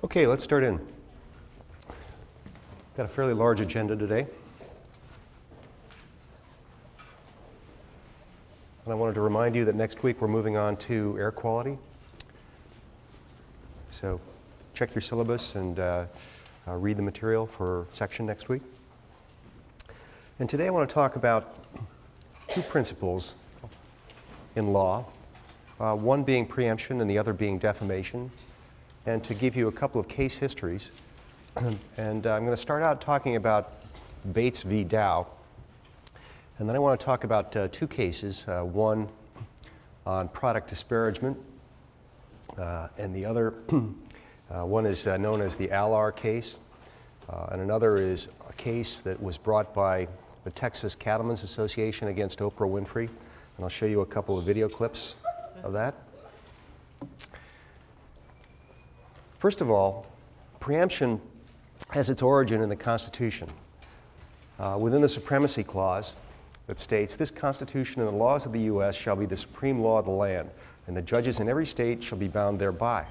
Okay, let's start in. Got a fairly large agenda today. And I wanted to remind you that next week we're moving on to air quality. So check your syllabus and read the material for section next week. And today I want to talk about two principles in law, one being preemption and the other being defamation, and to give you a couple of case histories. And I'm going to start out talking about Bates v. Dow, and then I want to talk about two cases, one on product disparagement, and the other one is known as the Allar case, and another is a case that was brought by the Texas Cattlemen's Association against Oprah Winfrey, and I'll show you a couple of video clips of that. First of all, preemption has its origin in the Constitution. Within the Supremacy Clause that states, "This Constitution and the laws of the U.S. shall be the supreme law of the land, and the judges in every state shall be bound thereby."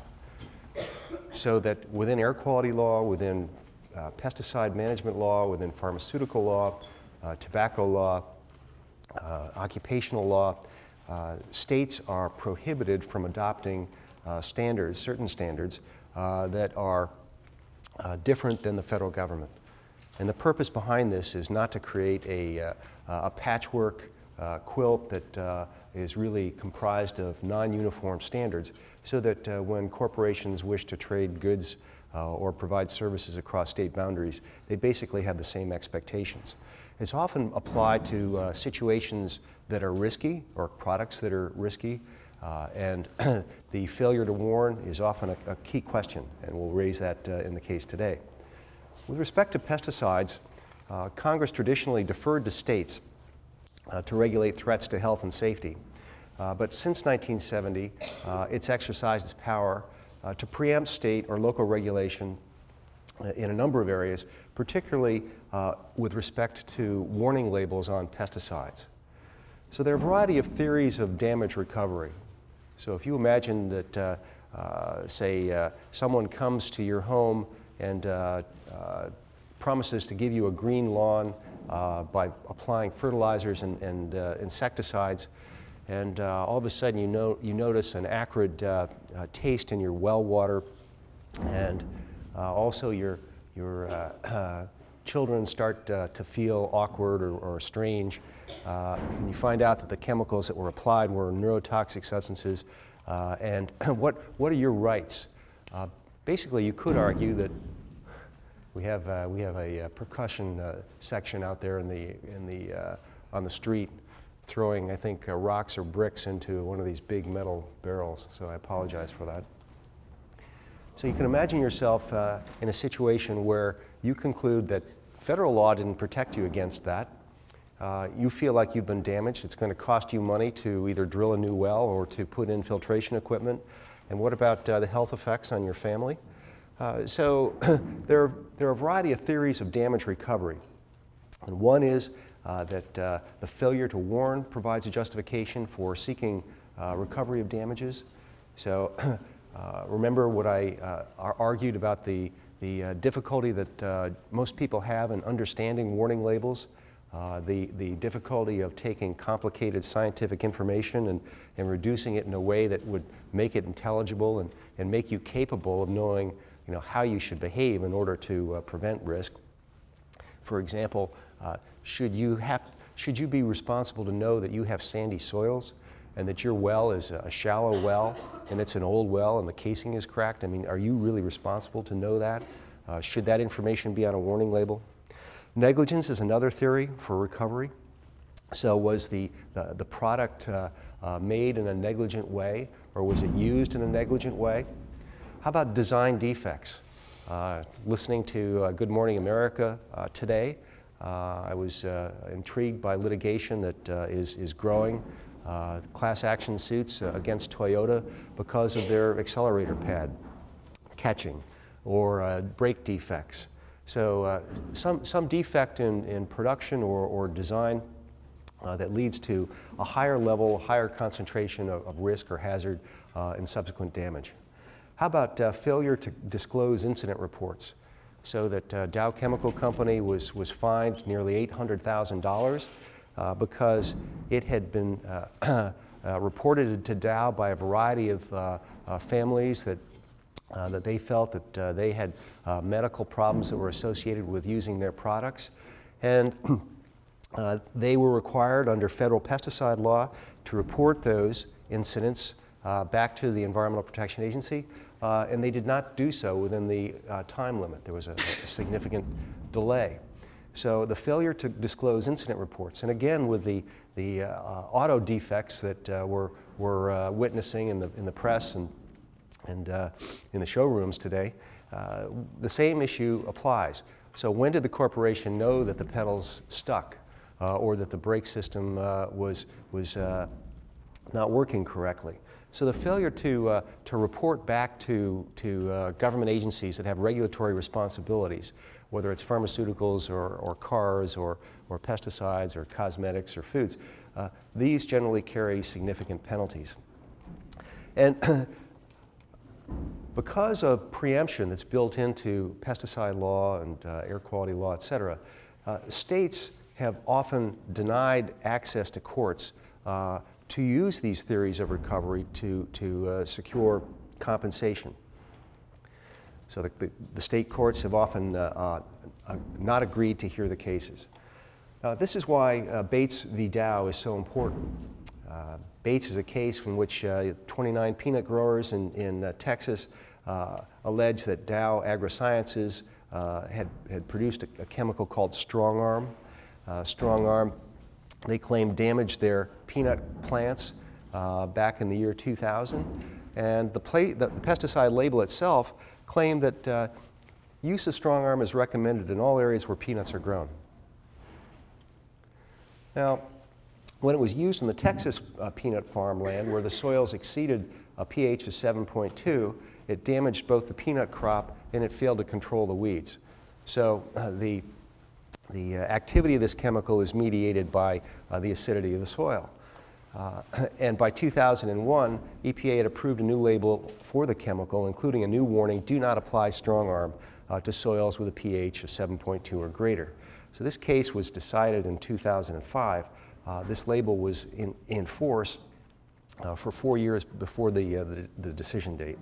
So that within air quality law, within pesticide management law, within pharmaceutical law, tobacco law, occupational law, states are prohibited from adopting standards, certain standards, that are different than the federal government. And the purpose behind this is not to create a patchwork quilt that is really comprised of non-uniform standards, so that when corporations wish to trade goods or provide services across state boundaries, they basically have the same expectations. It's often applied to situations that are risky or products that are risky, and the failure to warn is often a key question, and we'll raise that in the case today. With respect to pesticides, Congress traditionally deferred to states to regulate threats to health and safety. But since 1970, it's exercised its power to preempt state or local regulation in a number of areas, particularly with respect to warning labels on pesticides. So there are a variety of theories of damage recovery. So if you imagine that, say, someone comes to your home and promises to give you a green lawn by applying fertilizers and insecticides, and all of a sudden you notice an acrid taste in your well water, and also your children start to feel awkward or strange. And you find out that the chemicals that were applied were neurotoxic substances, and what are your rights? Basically, you could argue that we have a percussion section out there on the street, throwing, I think, rocks or bricks into one of these big metal barrels. So I apologize for that. So you can imagine yourself in a situation where you conclude that federal law didn't protect you against that. You feel like you've been damaged. It's going to cost you money to either drill a new well or to put in filtration equipment. And what about the health effects on your family? So there are a variety of theories of damage recovery. And one is that the failure to warn provides a justification for seeking recovery of damages. So remember what I argued about the difficulty that most people have in understanding warning labels. The difficulty of taking complicated scientific information and reducing it in a way that would make it intelligible and make you capable of knowing, how you should behave in order to prevent risk. For example, should you be responsible to know that you have sandy soils and that your well is a shallow well and it's an old well and the casing is cracked? I mean, are you really responsible to know that? Should that information be on a warning label? Negligence is another theory for recovery. So was the product made in a negligent way, or was it used in a negligent way? How about design defects? Listening to Good Morning America today, I was intrigued by litigation that is growing, class action suits against Toyota because of their accelerator pad catching or brake defects. So some defect in production or design that leads to a higher level, higher concentration of risk or hazard and subsequent damage. How about failure to disclose incident reports? So that Dow Chemical Company was fined nearly $800,000 because it had been reported to Dow by a variety of families that they felt that they had medical problems that were associated with using their products. And they were required under federal pesticide law to report those incidents back to the Environmental Protection Agency, and they did not do so within the time limit. There was a significant delay. So the failure to disclose incident reports, and again with the auto defects that we're witnessing in the press and in the showrooms today, the same issue applies. So when did the corporation know that the pedals stuck or that the brake system was not working correctly? So the failure to report back to government agencies that have regulatory responsibilities, whether it's pharmaceuticals or cars or pesticides or cosmetics or foods, these generally carry significant penalties. And because of preemption that's built into pesticide law and air quality law, et cetera, states have often denied access to courts to use these theories of recovery to secure compensation. So the state courts have often not agreed to hear the cases. This is why Bates v. Dow is so important. Bates is a case in which 29 peanut growers in Texas alleged that Dow AgroSciences had produced a chemical called Strong Arm. Strong Arm, they claimed, damaged their peanut plants back in the year 2000. And the pesticide label itself claimed that use of Strong Arm is recommended in all areas where peanuts are grown. Now, when it was used in the Texas peanut farmland, where the soils exceeded a pH of 7.2, it damaged both the peanut crop and it failed to control the weeds. So the activity of this chemical is mediated by the acidity of the soil. And by 2001, EPA had approved a new label for the chemical, including a new warning: do not apply Strong Arm to soils with a pH of 7.2 or greater. So this case was decided in 2005. This label was in force for 4 years before the decision date.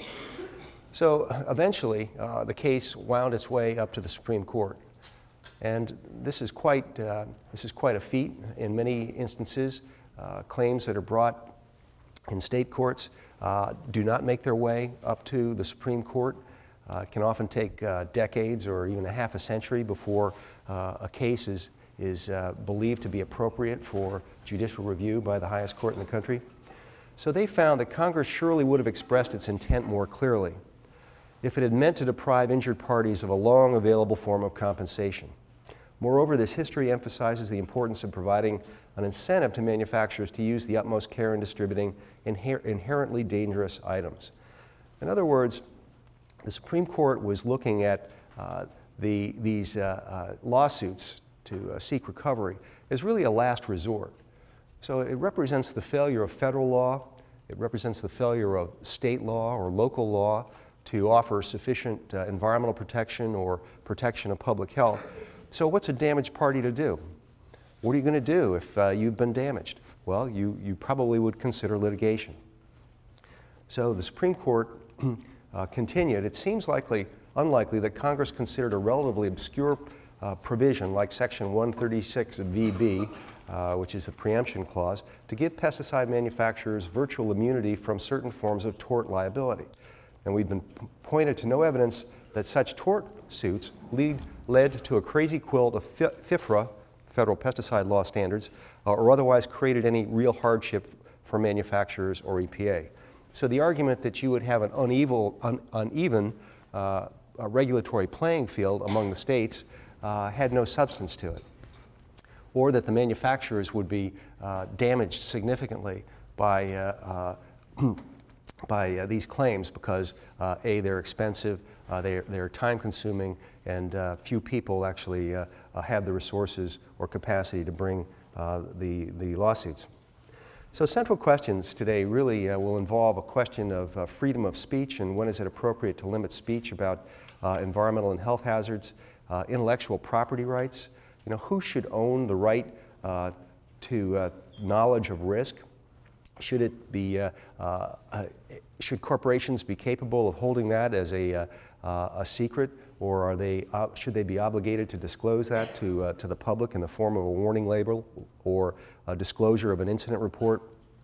So eventually, the case wound its way up to the Supreme Court. And this is quite a feat in many instances. Claims that are brought in state courts do not make their way up to the Supreme Court. It can often take decades or even a half a century before a case is believed to be appropriate for judicial review by the highest court in the country. So they found that Congress surely would have expressed its intent more clearly if it had meant to deprive injured parties of a long available form of compensation. Moreover, this history emphasizes the importance of providing an incentive to manufacturers to use the utmost care in distributing inherently dangerous items. In other words, the Supreme Court was looking at these lawsuits to seek recovery as really a last resort. So it represents the failure of federal law, it represents the failure of state law or local law to offer sufficient environmental protection or protection of public health. So what's a damaged party to do? What are you going to do if you've been damaged? Well, you probably would consider litigation. So the Supreme Court continued. It seems unlikely that Congress considered a relatively obscure provision like Section 136 VB, which is the preemption clause, to give pesticide manufacturers virtual immunity from certain forms of tort liability. And we've been pointed to no evidence that such tort suits led to a crazy quilt of FIFRA, federal pesticide law standards, or otherwise created any real hardship for manufacturers or EPA. So the argument that you would have an uneven regulatory playing field among the states had no substance to it, or that the manufacturers would be damaged significantly by these claims because A, they're expensive, they're time-consuming, and few people actually have the resources or capacity to bring the lawsuits. So central questions today really will involve a question of freedom of speech and when is it appropriate to limit speech about environmental and health hazards, intellectual property rights, who should own the right to knowledge of risk, should corporations be capable of holding that as a secret, or should they be obligated to disclose that to the public in the form of a warning label or a disclosure of an incident report?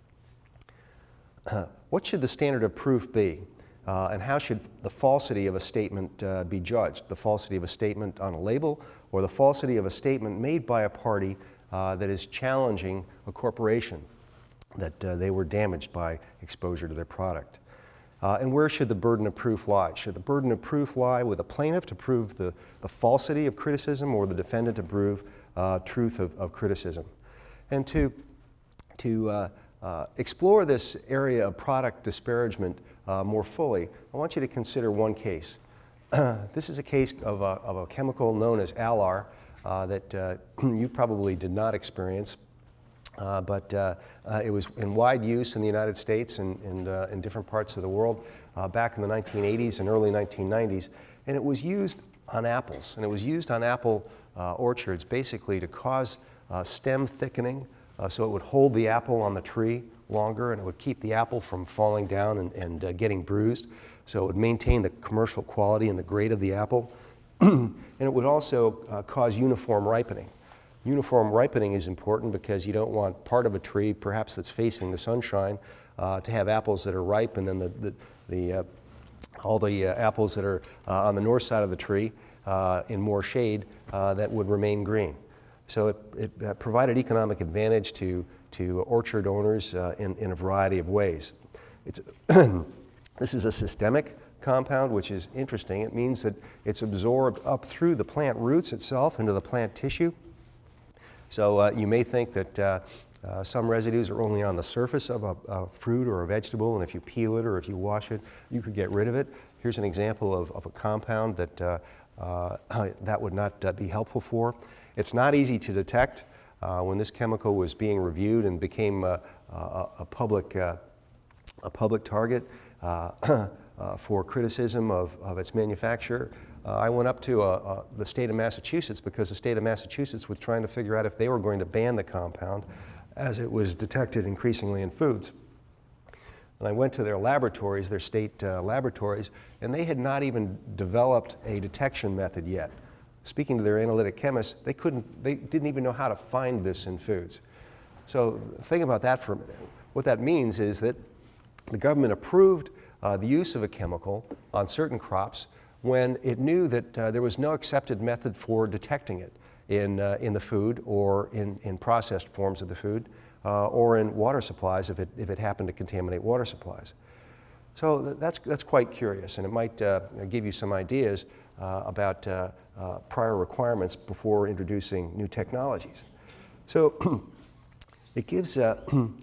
What should the standard of proof be? And how should the falsity of a statement be judged? The falsity of a statement on a label or the falsity of a statement made by a party that is challenging a corporation that they were damaged by exposure to their product? And where should the burden of proof lie? Should the burden of proof lie with a plaintiff to prove the falsity of criticism or the defendant to prove truth of criticism? And to explore this area of product disparagement more fully, I want you to consider one case. This is a case of a chemical known as Alar that you probably did not experience. But it was in wide use in the United States and in different parts of the world back in the 1980s and early 1990s. And it was used on apples. And it was used on apple orchards basically to cause stem thickening so it would hold the apple on the tree longer and it would keep the apple from falling down and getting bruised. So it would maintain the commercial quality and the grade of the apple. And it would also cause uniform ripening. Uniform ripening is important because you don't want part of a tree, perhaps that's facing the sunshine, to have apples that are ripe and then all the apples that are on the north side of the tree in more shade that would remain green. So it provided economic advantage to orchard owners in a variety of ways. This is a systemic compound, which is interesting. It means that it's absorbed up through the plant roots itself into the plant tissue. So you may think that some residues are only on the surface of a fruit or a vegetable, and if you peel it or if you wash it, you could get rid of it. Here's an example of a compound that that would not be helpful for. It's not easy to detect. When this chemical was being reviewed and became a public target for criticism of its manufacturer, I went up to the state of Massachusetts because the state of Massachusetts was trying to figure out if they were going to ban the compound as it was detected increasingly in foods. And I went to their laboratories, their state laboratories, and they had not even developed a detection method yet. Speaking to their analytic chemists, they didn't even know how to find this in foods. So think about that for a minute. What that means is that the government approved the use of a chemical on certain crops when it knew that there was no accepted method for detecting it in the food or in processed forms of the food or in water supplies if it happened to contaminate water supplies. So that's quite curious, and it might give you some ideas about prior requirements before introducing new technologies. So it gives it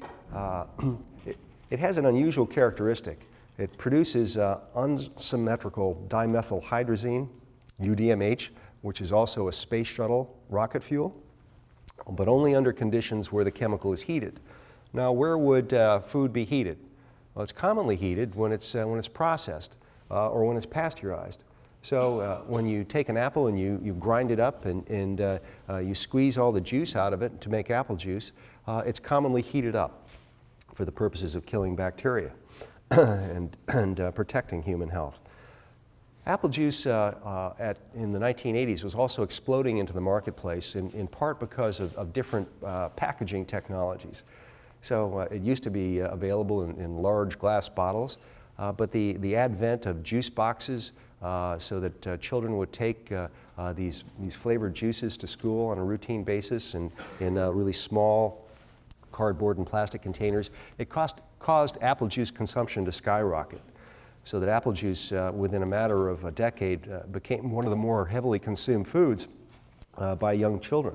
has an unusual characteristic. It produces unsymmetrical dimethylhydrazine, UDMH, which is also a space shuttle rocket fuel, but only under conditions where the chemical is heated. Now, where would food be heated? Well, it's commonly heated when it's processed or when it's pasteurized. So when you take an apple and you grind it up and you squeeze all the juice out of it to make apple juice, it's commonly heated up for the purposes of killing bacteria and protecting human health. Apple juice in the 1980s was also exploding into the marketplace in part because of different packaging technologies. So it used to be available in large glass bottles, but the advent of juice boxes so that children would take these flavored juices to school on a routine basis in really small cardboard and plastic containers, it caused apple juice consumption to skyrocket. So that apple juice, within a matter of a decade, became one of the more heavily consumed foods by young children.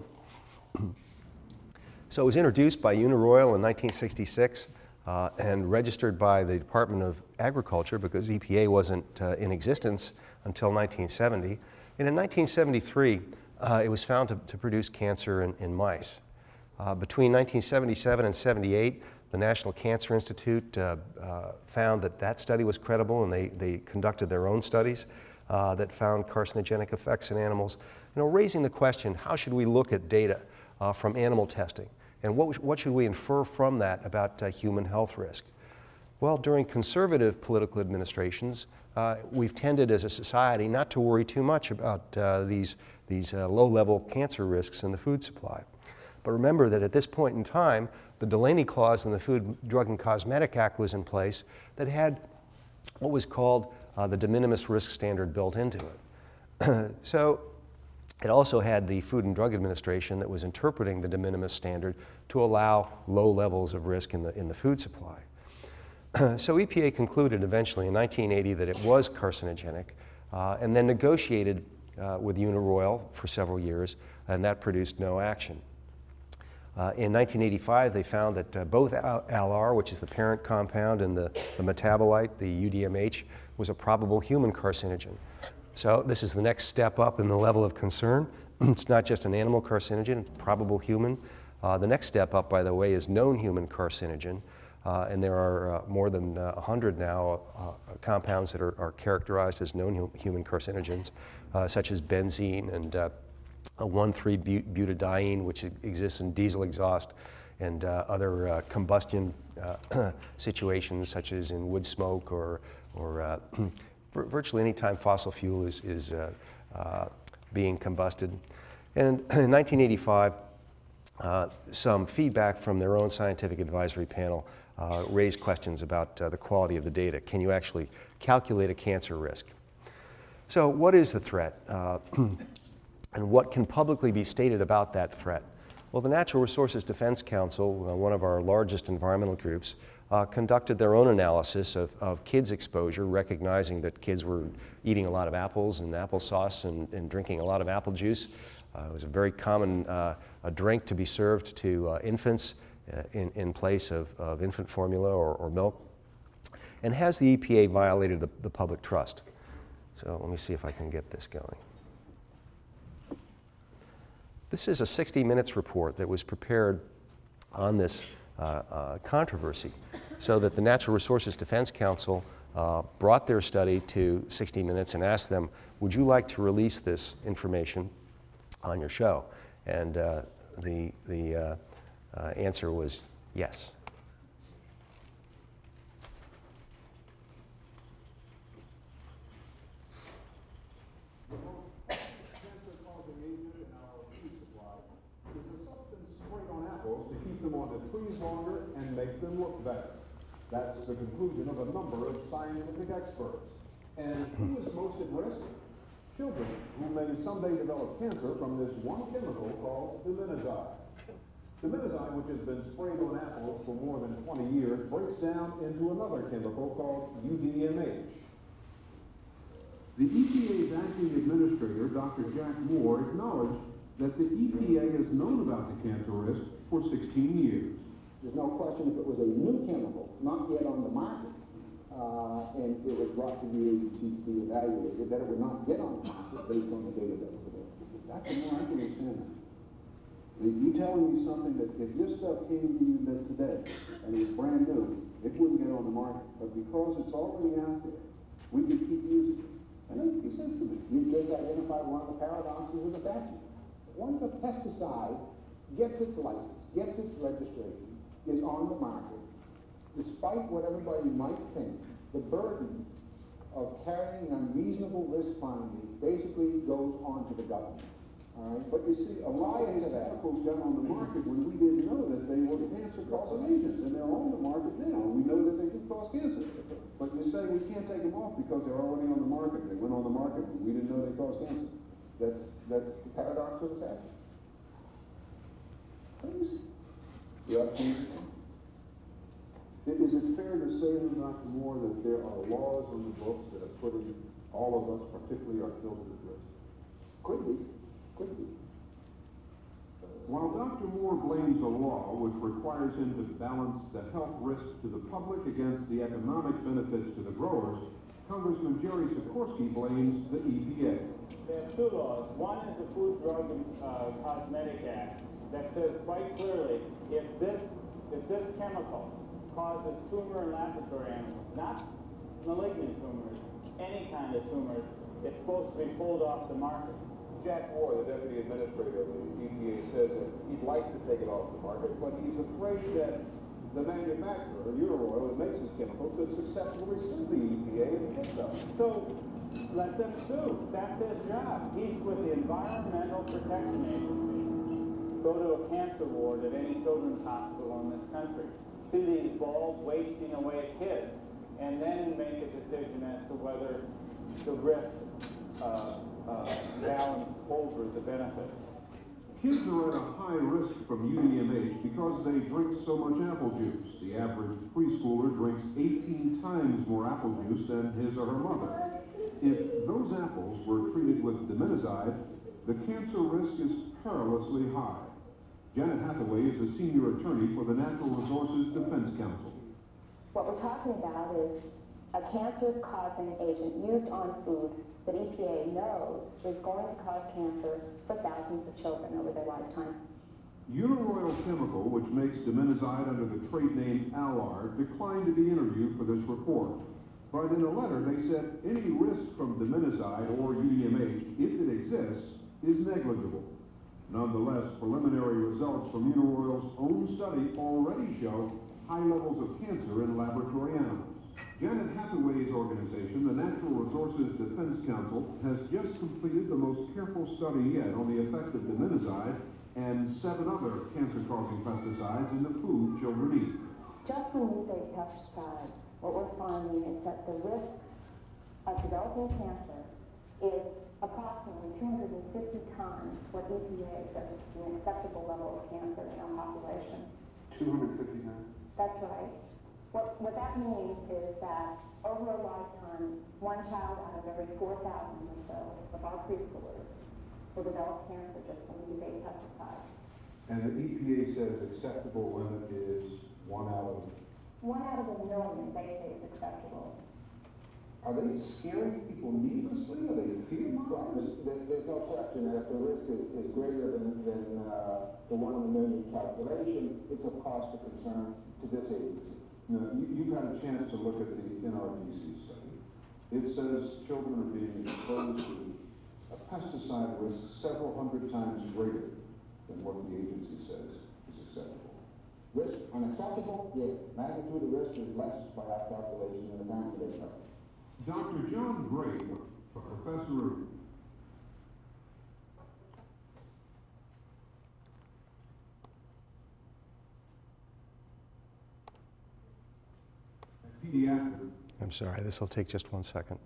So it was introduced by Uniroyal in 1966 and registered by the Department of Agriculture because EPA wasn't in existence until 1970. And in 1973, it was found to produce cancer in mice. Between 1977 and 78, the National Cancer Institute found that that study was credible, and they conducted their own studies that found carcinogenic effects in animals. You know, raising the question, how should we look at data from animal testing? And what should we infer from that about human health risk? Well, during conservative political administrations, we've tended as a society not to worry too much about these low-level cancer risks in the food supply. But remember that at this point in time, the Delaney Clause in the Food, Drug, and Cosmetic Act was in place that had what was called the de minimis risk standard built into it. So it also had the Food and Drug Administration that was interpreting the de minimis standard to allow low levels of risk in the food supply. So EPA concluded eventually in 1980 that it was carcinogenic, and then negotiated with Uniroyal for several years, and that produced no action. In 1985, they found that both ALR, which is the parent compound, and the metabolite, the UDMH, was a probable human carcinogen. So this is the next step up in the level of concern. It's not just an animal carcinogen, it's probable human. The next step up, by the way, is known human carcinogen. And there are more than 100 now compounds that are characterized as known human carcinogens, such as benzene and 1,3-butadiene, which exists in diesel exhaust, and other combustion situations, such as in wood smoke or virtually any time fossil fuel is being combusted. And in 1985, some feedback from their own scientific advisory panel raised questions about the quality of the data. Can you actually calculate a cancer risk? So what is the threat? And what can publicly be stated about that threat? Well, the Natural Resources Defense Council, one of our largest environmental groups, conducted their own analysis of kids' exposure, recognizing that kids were eating a lot of apples and applesauce and drinking a lot of apple juice. It was a very common a drink to be served to infants in place of infant formula or milk. And has the EPA violated the public trust? So let me see if I can get this going. This is a 60 Minutes report that was prepared on this controversy, so that the Natural Resources Defense Council brought their study to 60 Minutes and asked them, would you like to release this information on your show? And the answer was yes. To keep them on the trees longer and make them look better. That's the conclusion of a number of scientific experts. And who is most at risk? Children who may someday develop cancer from this one chemical called dimenazide. Dimenazide, which has been sprayed on apples for more than 20 years, breaks down into another chemical called UDMH. The EPA's acting administrator, Dr. Jack Moore, acknowledged that the EPA has known about the cancer risk for 16 years. There's no question if it was a new chemical, not yet on the market, and it was brought to the agency to be evaluated, that it would not get on the market based on the data that was available. Dr. Moore, I can understand that. You're telling me something that if this stuff came to you today and it was brand new, it wouldn't get on the market. But because it's already out there, we can keep using it. And it makes sense to me. You just identified one of the paradoxes of the statute. Once a pesticide gets its license, gets its registration, is on the market, despite what everybody might think, the burden of carrying unreasonable risk finding basically goes on to the government. All right? But you see, a lot of these chemicals got on the market when we didn't know that they were cancer-causing agents, and they're on the market now. We know that they do cause cancer. But you say we can't take them off because they're already on the market. They went on the market when we didn't know they caused cancer. That's the paradox of the statute. Please. Yeah, please. Is it fair to say, Dr. Moore, that there are laws on the books that are putting all of us, particularly our children, at risk? Could be. Could be. While Dr. Moore blames a law which requires him to balance the health risk to the public against the economic benefits to the growers, Congressman Jerry Sikorsky blames the EPA. There are two laws. One is the Food, Drug, and Cosmetic Act that says quite clearly if this chemical causes tumor in laboratory animals, not malignant tumors, any kind of tumors. It's supposed to be pulled off the market. Jack Moore, the deputy administrator of the EPA, says that he'd like to take it off the market, but he's afraid that the manufacturer, Uniroyal, that makes this chemical, could successfully sue the EPA and get them. So let them sue. That's his job. He's with the Environmental Protection Agency. Go to a cancer ward at any children's hospital in this country. See these balls wasting away kids, and then make a decision as to whether the risk balance over the benefit. Kids are at a high risk from UDMH because they drink so much apple juice. The average preschooler drinks 18 times more apple juice than his or her mother. If those apples were treated with diminizide, the cancer risk is perilously high. Janet Hathaway is the senior attorney for the Natural Resources Defense Council. What we're talking about is a cancer-causing agent used on food that EPA knows is going to cause cancer for thousands of children over their lifetime. Uniroyal Chemical, which makes diminizide under the trade name Allard, declined to be interviewed for this report. But in a letter, they said any risk from diminizide or UDMH, if it exists, is negligible. Nonetheless, preliminary results from Uniroyal's own study already show high levels of cancer in laboratory animals. Janet Hathaway's organization, the Natural Resources Defense Council, has just completed the most careful study yet on the effect of diminizide and 7 other cancer-causing pesticides in the food children eat. Just from these 8 pesticides, what we're finding is that the risk of developing cancer is approximately 250 times what EPA says is an acceptable level of cancer in our population. 250 times? That's right. What that means is that over a lifetime, 1 child out of every 4,000 or so of our preschoolers will develop cancer just from these 8 pesticides. And the EPA says acceptable limit is 1 out of... 1 out of 1 million, they say, is acceptable. Are they scaring people needlessly? Are they feeding problems? There's no question that if the risk is greater than the 1 in a million calculation, it's of cost of concern to this agency. Now, you've had a chance to look at the NRDC study. It says children are being exposed to a pesticide risk several hundred times greater than what the agency says is acceptable. Risk unacceptable? Yes. Magnitude of risk is less by our calculation than the amount they cover. Dr. John Gray, a professor of pediatrics. I'm sorry, this will take just 1 second.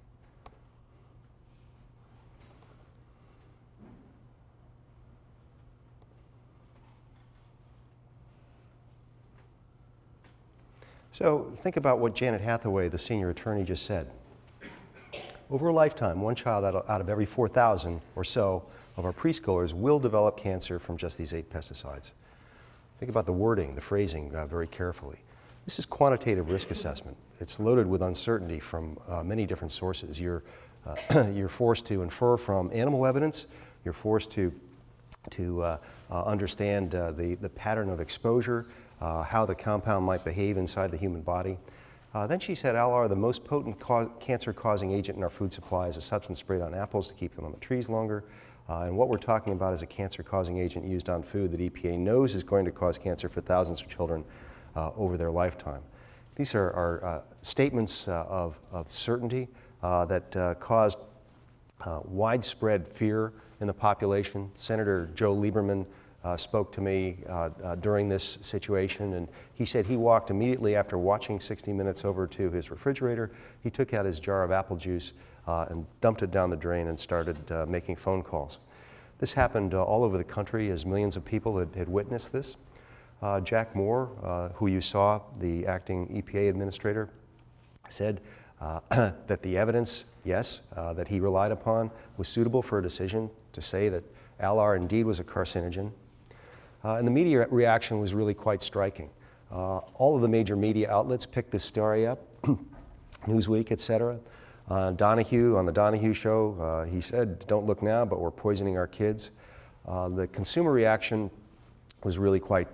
So think about what Janet Hathaway, the senior attorney, just said. Over a lifetime, 1 child out of every 4,000 or so of our preschoolers will develop cancer from just these 8 pesticides. Think about the wording, the phrasing very carefully. This is quantitative risk assessment. It's loaded with uncertainty from many different sources. You're forced to infer from animal evidence. You're forced to understand the pattern of exposure, how the compound might behave inside the human body. Then she said, Allard, the most potent cancer-causing agent in our food supply is a substance sprayed on apples to keep them on the trees longer. And what we're talking about is a cancer-causing agent used on food that EPA knows is going to cause cancer for thousands of children over their lifetime. These are statements of certainty that caused widespread fear in the population. Senator Joe Lieberman spoke to me during this situation, and he said he walked immediately after watching 60 Minutes over to his refrigerator. He took out his jar of apple juice and dumped it down the drain and started making phone calls. This happened all over the country as millions of people had witnessed this. Jack Moore, who you saw, the acting EPA administrator, said that the evidence, yes, that he relied upon was suitable for a decision to say that Allard indeed was a carcinogen. And the media reaction was really quite striking. All of the major media outlets picked this story up, Newsweek, et cetera. Donahue, on the Donahue show, he said, don't look now, but we're poisoning our kids. The consumer reaction was really quite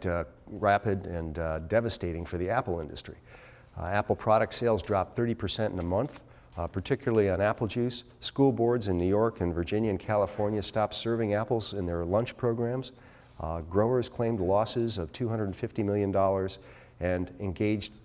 rapid and devastating for the Apple industry. Apple product sales dropped 30% in a month, particularly on apple juice. School boards in New York and Virginia and California stopped serving apples in their lunch programs. Growers claimed losses of $250 million and engaged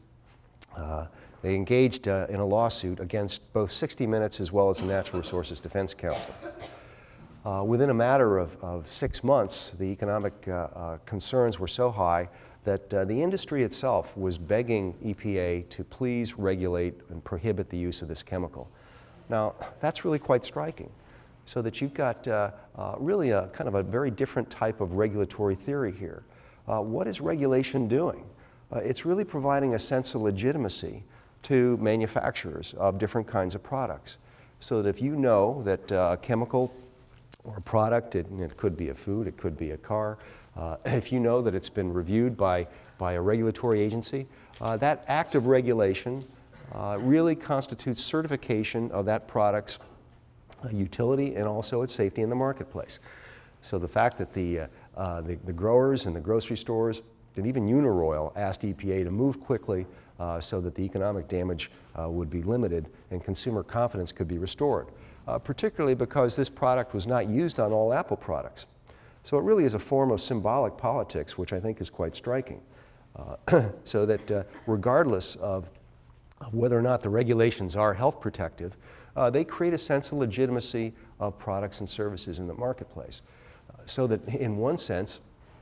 in a lawsuit against both 60 Minutes as well as the Natural Resources Defense Council. Within a matter of 6 months, the economic concerns were so high that the industry itself was begging EPA to please regulate and prohibit the use of this chemical. Now, that's really quite striking, so that you've got really a kind of a very different type of regulatory theory here. What is regulation doing? It's really providing a sense of legitimacy to manufacturers of different kinds of products, so that if you know that a chemical or a product, it could be a food, it could be a car, if you know that it's been reviewed by a regulatory agency, that act of regulation really constitutes certification of that product's utility and also its safety in the marketplace. So the fact that the growers and the grocery stores and even Uniroyal asked EPA to move quickly so that the economic damage would be limited and consumer confidence could be restored, particularly because this product was not used on all Apple products. So it really is a form of symbolic politics, which I think is quite striking. So that regardless of whether or not the regulations are health protective, they create a sense of legitimacy of products and services in the marketplace. So that in one sense,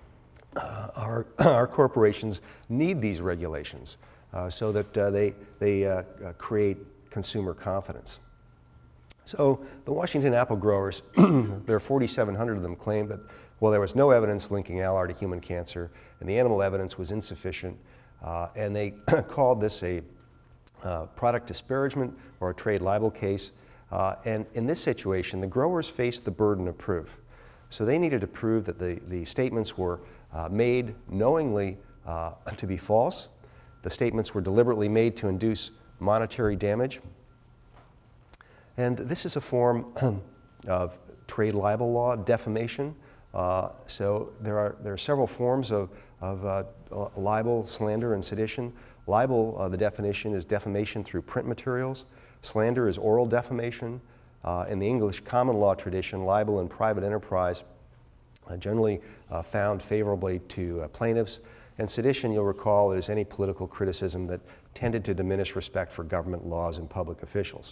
our corporations need these regulations so that they create consumer confidence. So the Washington apple growers, there are 4,700 of them, claimed that, well, there was no evidence linking Alar to human cancer, and the animal evidence was insufficient, and they called this a product disparagement or a trade libel case. And in this situation, the growers faced the burden of proof. So they needed to prove that the statements were made knowingly to be false. The statements were deliberately made to induce monetary damage. And this is a form of trade libel law, defamation. So there are several forms of libel, slander, and sedition. Libel, the definition is defamation through print materials. Slander is oral defamation. In the English common law tradition, libel and private enterprise generally found favorably to plaintiffs. And sedition, you'll recall, is any political criticism that tended to diminish respect for government laws and public officials.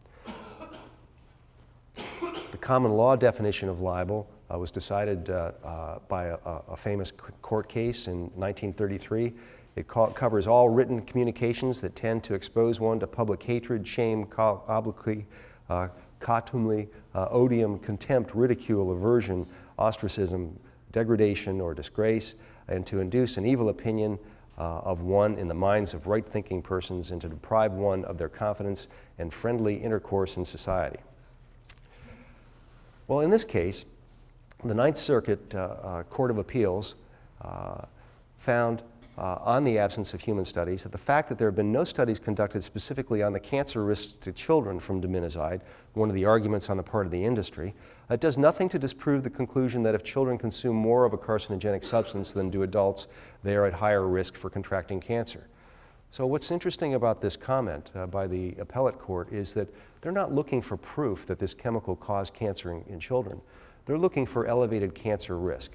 The common law definition of libel was decided by a famous court case in 1933. It covers all written communications that tend to expose one to public hatred, shame, obloquy, contumely, odium, contempt, ridicule, aversion, ostracism, degradation, or disgrace, and to induce an evil opinion of one in the minds of right-thinking persons and to deprive one of their confidence and friendly intercourse in society. Well, in this case, the Ninth Circuit Court of Appeals found on the absence of human studies that the fact that there have been no studies conducted specifically on the cancer risks to children from diminizide, one of the arguments on the part of the industry, does nothing to disprove the conclusion that if children consume more of a carcinogenic substance than do adults, they are at higher risk for contracting cancer. So what's interesting about this comment by the appellate court is that they're not looking for proof that this chemical caused cancer in children. They're looking for elevated cancer risk.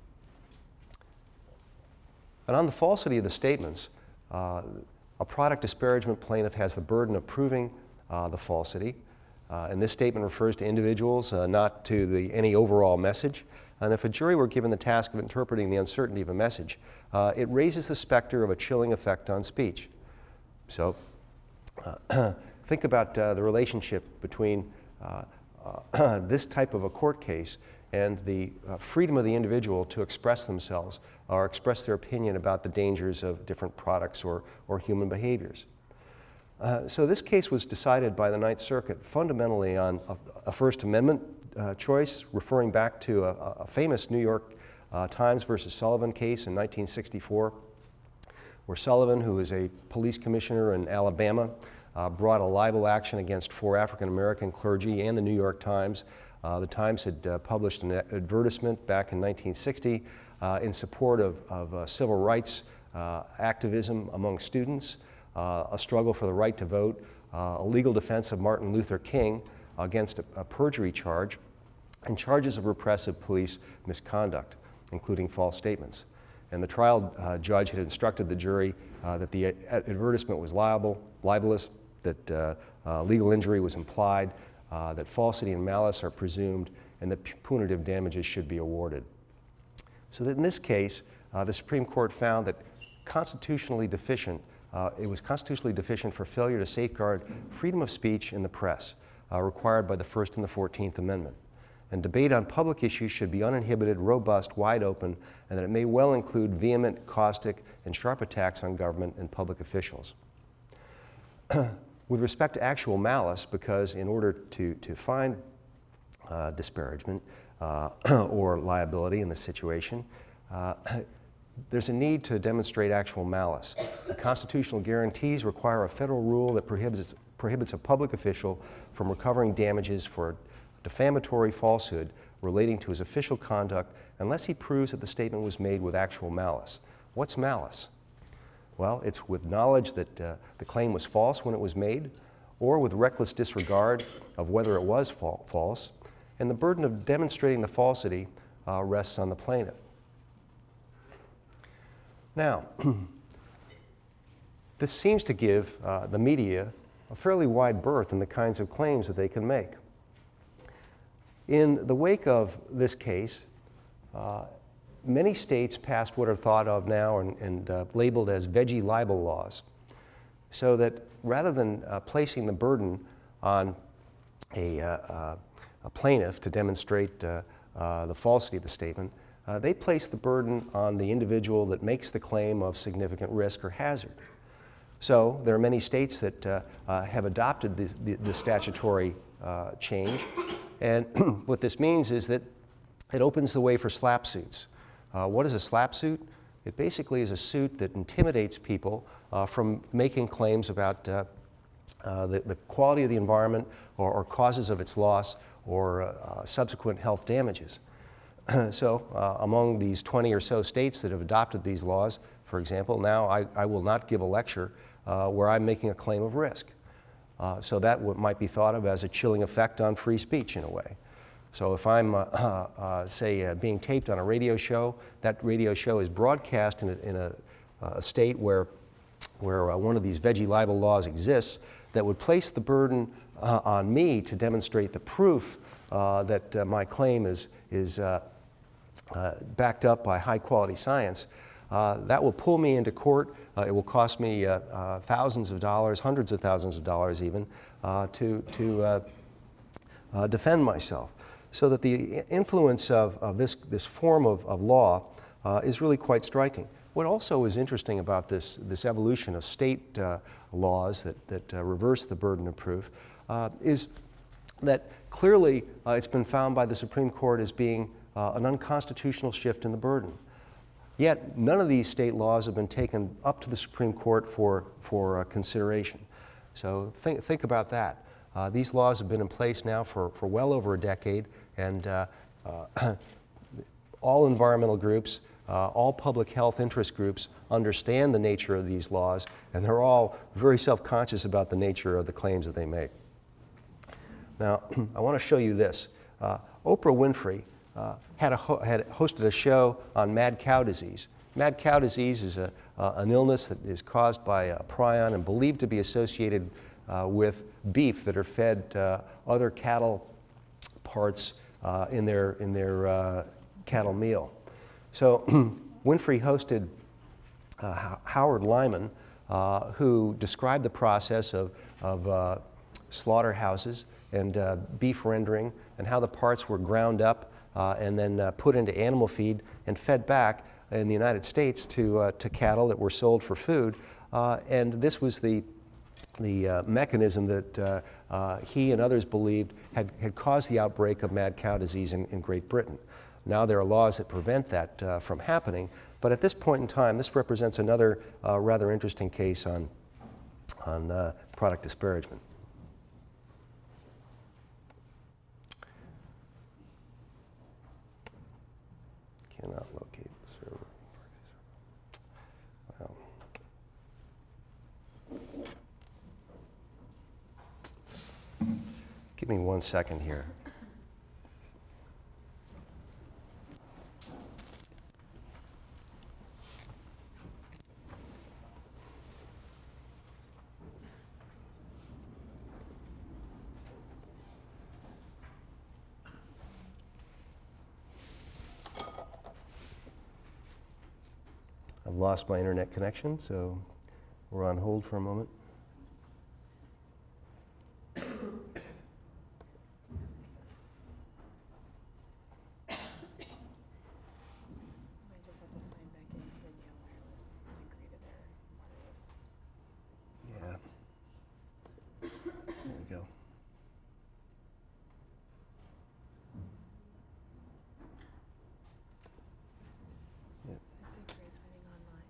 And on the falsity of the statements, a product disparagement plaintiff has the burden of proving the falsity. And this statement refers to individuals, not to any overall message. And if a jury were given the task of interpreting the uncertainty of a message, it raises the specter of a chilling effect on speech. So think about the relationship between this type of a court case and the freedom of the individual to express themselves or express their opinion about the dangers of different products or human behaviors. So this case was decided by the Ninth Circuit fundamentally on a First Amendment choice, referring back to a famous New York Times versus Sullivan case in 1964, where Sullivan, who was a police commissioner in Alabama, brought a libel action against 4 African-American clergy and the New York Times. The Times had published an advertisement back in 1960 in support of civil rights activism among students, a struggle for the right to vote, a legal defense of Martin Luther King against a perjury charge, and charges of repressive police misconduct, including false statements. And the trial judge had instructed the jury that the advertisement was libelous, that legal injury was implied, that falsity and malice are presumed, and that punitive damages should be awarded. So that in this case, the Supreme Court found that it was constitutionally deficient for failure to safeguard freedom of speech in the press, required by the First and the 14th Amendment. And debate on public issues should be uninhibited, robust, wide open, and that it may well include vehement, caustic, and sharp attacks on government and public officials. With respect to actual malice, because in order to find disparagement or liability in this situation, there's a need to demonstrate actual malice. The constitutional guarantees require a federal rule that prohibits a public official from recovering damages for defamatory falsehood relating to his official conduct unless he proves that the statement was made with actual malice. What's malice? Well, it's with knowledge that the claim was false when it was made, or with reckless disregard of whether it was false, and the burden of demonstrating the falsity rests on the plaintiff. Now, this seems to give the media a fairly wide berth in the kinds of claims that they can make. In the wake of this case, many states passed what are thought of now and labeled as veggie libel laws, so that rather than placing the burden on a plaintiff to demonstrate the falsity of the statement, they place the burden on the individual that makes the claim of significant risk or hazard. So there are many states that have adopted the statutory change, and what this means is that it opens the way for slap suits. What is a slap suit? It basically is a suit that intimidates people from making claims about the quality of the environment or causes of its loss or subsequent health damages. So among these 20 or so states that have adopted these laws, for example, now I will not give a lecture where I'm making a claim of risk. So that might be thought of as a chilling effect on free speech in a way. So if I'm, say, being taped on a radio show, that radio show is broadcast in a state where one of these veggie libel laws exists, that would place the burden on me to demonstrate the proof that my claim is backed up by high-quality science. That will pull me into court. It will cost me thousands of dollars, hundreds of thousands of dollars even, to defend myself. So that the influence of this form of law is really quite striking. What also is interesting about this evolution of state laws that reverse the burden of proof is that clearly it's been found by the Supreme Court as being an unconstitutional shift in the burden. Yet none of these state laws have been taken up to the Supreme Court for consideration. So think about that. These laws have been in place now for well over a decade, and all environmental groups, all public health interest groups understand the nature of these laws, and they're all very self-conscious about the nature of the claims that they make. Now, I want to show you this. Oprah Winfrey had hosted a show on mad cow disease. Mad cow disease is an illness that is caused by a prion and believed to be associated with beef that are fed other cattle parts in their cattle meal. So Winfrey hosted Howard Lyman, who described the process of slaughterhouses and beef rendering, and how the parts were ground up and then put into animal feed and fed back in the United States to cattle that were sold for food. And this was the mechanism that he and others believed had caused the outbreak of mad cow disease in Great Britain. Now there are laws that prevent that from happening, but at this point in time, this represents another rather interesting case on product disparagement. Cannot locate the server. Well. Give me 1 second here. I've lost my internet connection, so we're on hold for a moment. Might just have to sign back into the Yale Wireless and agree to their wireless. Yeah. There we go. Yep. I'd say try signing online.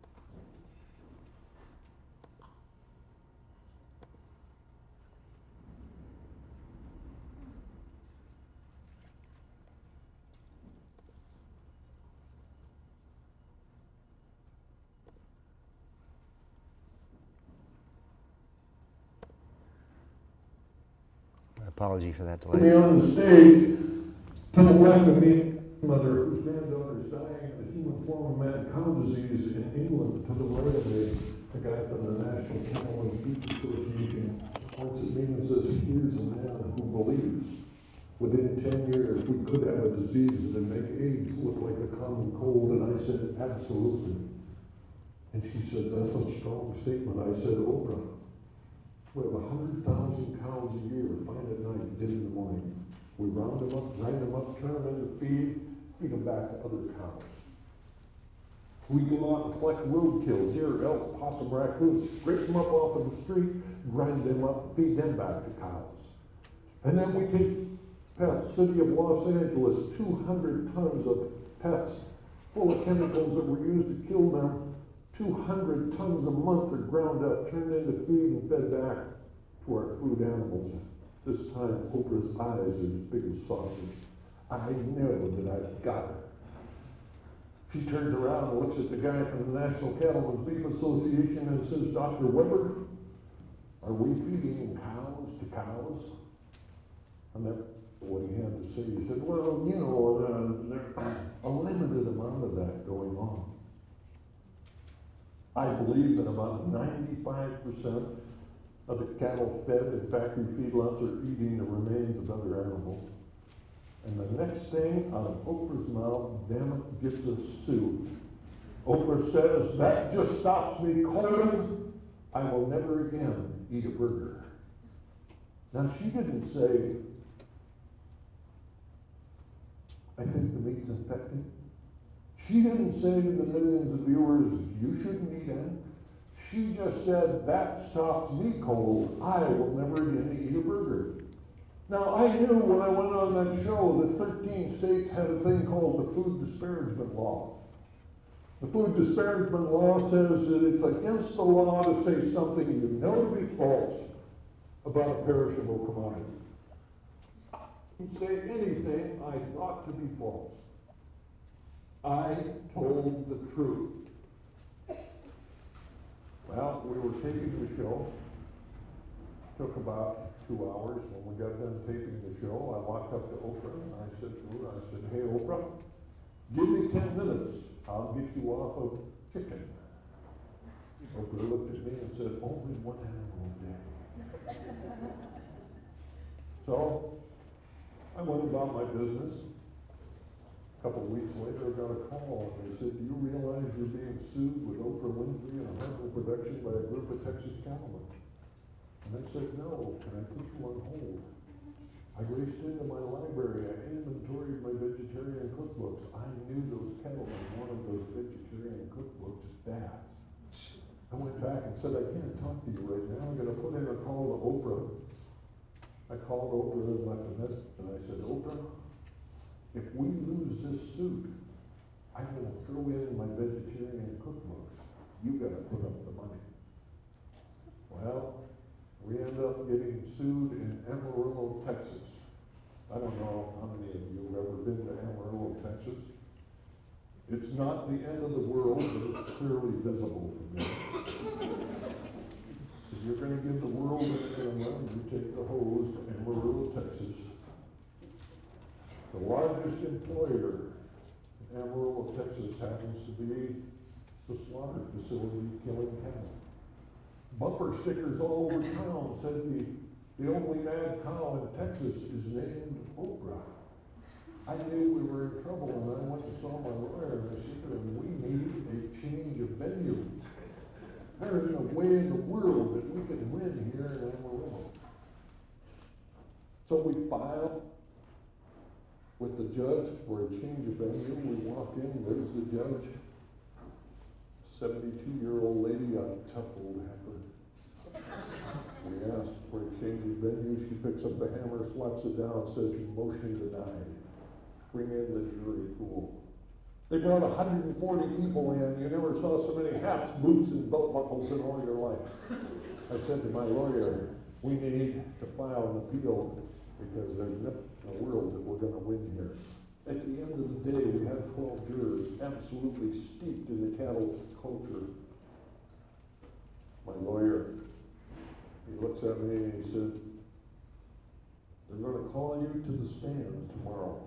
My apology for that Me delay. on the stage, to the left of me, mother whose granddaughter is dying of the human form of mad cow disease in England. To the right of me, a guy from the National Cattle and Beef Association points at me and says, here's a man who believes within 10 years we could have a disease that would make AIDS look like a common cold. And I said, absolutely. And she said, that's a strong statement. I said, Oprah, we have 100,000 cows a year, fine at night, dead in the morning. We round them up, grind them up, turn them into feed them back to other cows. We go out and collect roadkill, deer, elk, possum, raccoons, scrape them up off of the street, grind them up, feed them back to cows. And then we take pets, City of Los Angeles, 200 tons of pets full of chemicals that were used to kill them. 200 tons a month are ground up, turned into feed and fed back to our food animals. This time, Oprah's eyes are as big as sausage. I know that I've got her. She turns around and looks at the guy from the National Cattlemen's Beef Association and says, Dr. Weber, are we feeding cows to cows? And that's what he had to say. He said, well, you know, there's a limited amount of that going on. I believe that about 95% of the cattle fed in factory feedlots are eating the remains of other animals. And the next thing out of Oprah's mouth, damn it, gets us sued. Oprah says, that just stops me cold. I will never again eat a burger. Now, she didn't say, I think the meat's infected. She didn't say to the millions of viewers, you shouldn't eat it. She just said, that stops me cold. I will never again eat a burger. Now, I knew when I went on that show that 13 states had a thing called the Food Disparagement Law. The Food Disparagement Law says that it's against the law to say something you know to be false about a perishable commodity. I didn't say anything I thought to be false. I told the truth. Well, we were taping the show. Took about 2 hours. When we got done taping the show, I walked up to Oprah and I said to her, hey Oprah, give me 10 minutes. I'll get you off of chicken. Oprah looked at me and said, only one animal a day. So, I went about my business. A couple of weeks later, I got a call and they said, do you realize you're being sued with Oprah Winfrey and a harmful production by a group of Texas cattlemen? And I said, no, can I put you on hold? I raced into my library, I inventoried my vegetarian cookbooks. I knew those cattlemen wanted those vegetarian cookbooks bad. I went back and said, I can't talk to you right now. I'm going to put in a call to Oprah. I called Oprah and left a message, and I said, Oprah, if we lose this suit, I'm going to throw in my vegetarian cookbooks. You got to put up the money. Well, we end up getting sued in Amarillo, Texas. I don't know how many of you have ever been to Amarillo, Texas. It's not the end of the world, but it's clearly visible from me. If you're going to give the world an enema, you take the hose to Amarillo, Texas. The largest employer in Amarillo, Texas happens to be the slaughter facility killing cattle. Bumper stickers all over town said the only mad cow in Texas is named Oprah. I knew we were in trouble, and I went and saw my lawyer, and I said to him, we need a change of venue. There isn't a way in the world that we can win here in Amarillo. So we filed with the judge for a change of venue. We walk in, there's the judge, 72-year-old lady, a tough old heifer. We asked for a change of venue. She picks up the hammer, slaps it down, says, motion denied. Bring in the jury pool. They brought 140 people in. You never saw so many hats, boots, and belt buckles in all your life. I said to my lawyer, we need to file an appeal because there's nothing in the world that we're going to win here. At the end of the day, we had 12 jurors absolutely steeped in the cattle culture. My lawyer, he looks at me and he said, they're going to call you to the stand tomorrow.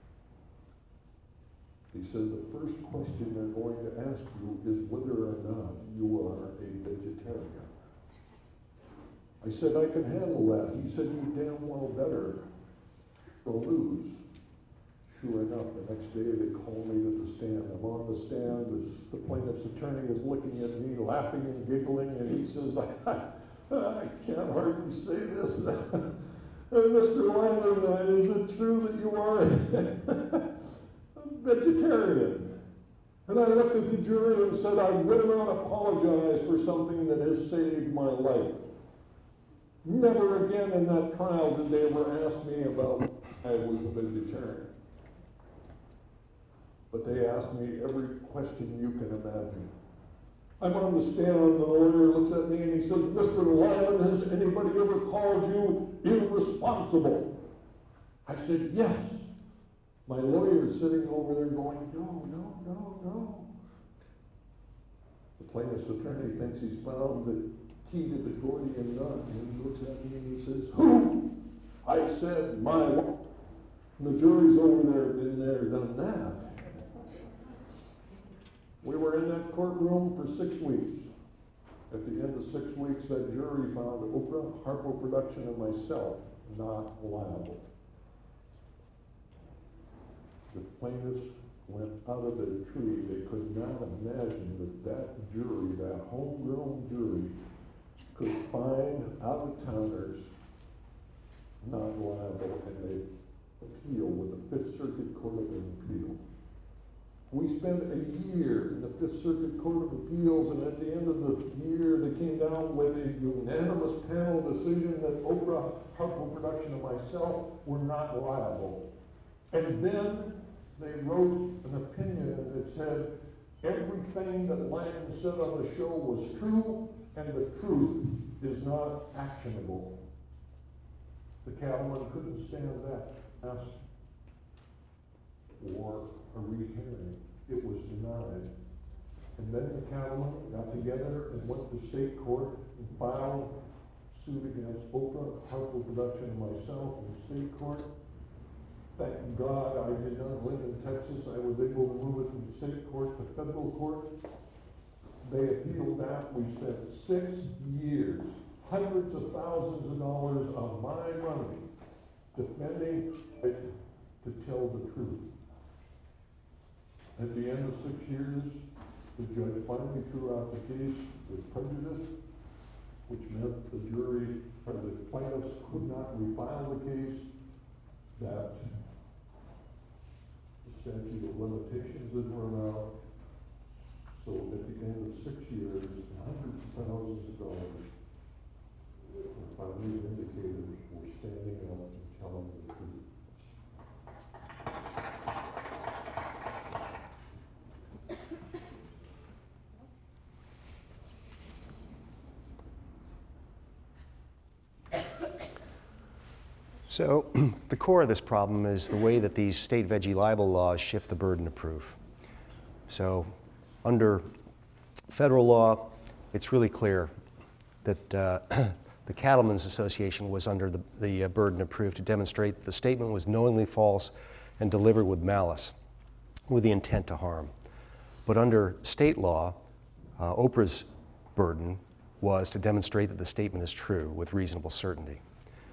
He said, the first question they're going to ask you is whether or not you are a vegetarian. I said, I can handle that. He said, you damn well better go lose. Sure enough, the next day they call me to the stand. I'm on the stand. The plaintiff's attorney is looking at me, laughing and giggling, and he says, I can't hardly say this. Mr. Lyman, is it true that you are a vegetarian? And I looked at the jury and said, I will not apologize for something that has saved my life. Never again in that trial did they ever ask me about I was a vegetarian. But they asked me every question you can imagine. I'm on the stand, the lawyer looks at me and he says, Mr. Lyman, has anybody ever called you irresponsible? I said, yes. My lawyer is sitting over there going, no. The plaintiff's attorney thinks he's found the key to the Gordian knot, and he looks at me and he says, who? I said, my wife. And the jury's over there, been there, done that. We were in that courtroom for 6 weeks. At the end of 6 weeks, that jury found Oprah, Harpo Production, and myself not liable. The plaintiffs went out of their tree. They could not imagine that jury, that homegrown jury, could find out-of-towners not liable, and they appeal with the Fifth Circuit Court of Appeal. We spent a year in the Fifth Circuit Court of Appeals, and at the end of the year, they came down with a unanimous panel decision that Oprah, Harpo Production, and myself were not liable. And then they wrote an opinion that said everything that Lyman said on the show was true, and the truth is not actionable. The cattlemen couldn't stand that. Asked for a rehearing. It was denied. And then the cattlemen got together and went to state court and filed suit against Oprah, Harpo Production, and myself in state court. Thank God I did not live in Texas. I was able to move it from state court to federal court. They appealed that. We spent 6 years, hundreds of thousands of dollars of my money defending it to tell the truth. At the end of 6 years, the judge finally threw out the case with prejudice, which meant the jury, or the plaintiffs could not refile the case, that the statute of limitations had run out. So at the end of 6 years, hundreds of thousands of dollars were finally vindicated for standing up and telling the truth. So the core of this problem is the way that these state veggie libel laws shift the burden of proof. So under federal law, it's really clear that the Cattlemen's Association was under the burden of proof to demonstrate that the statement was knowingly false and delivered with malice, with the intent to harm. But under state law, Oprah's burden was to demonstrate that the statement is true with reasonable certainty.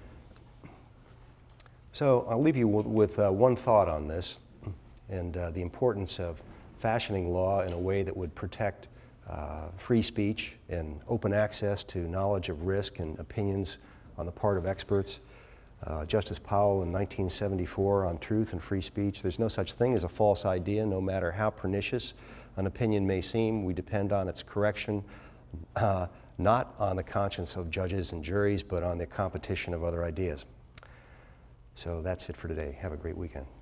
So I'll leave you with one thought on this, and the importance of fashioning law in a way that would protect free speech and open access to knowledge of risk and opinions on the part of experts. Justice Powell in 1974 on truth and free speech, there's no such thing as a false idea, no matter how pernicious an opinion may seem. We depend on its correction, not on the conscience of judges and juries, but on the competition of other ideas. So that's it for today. Have a great weekend.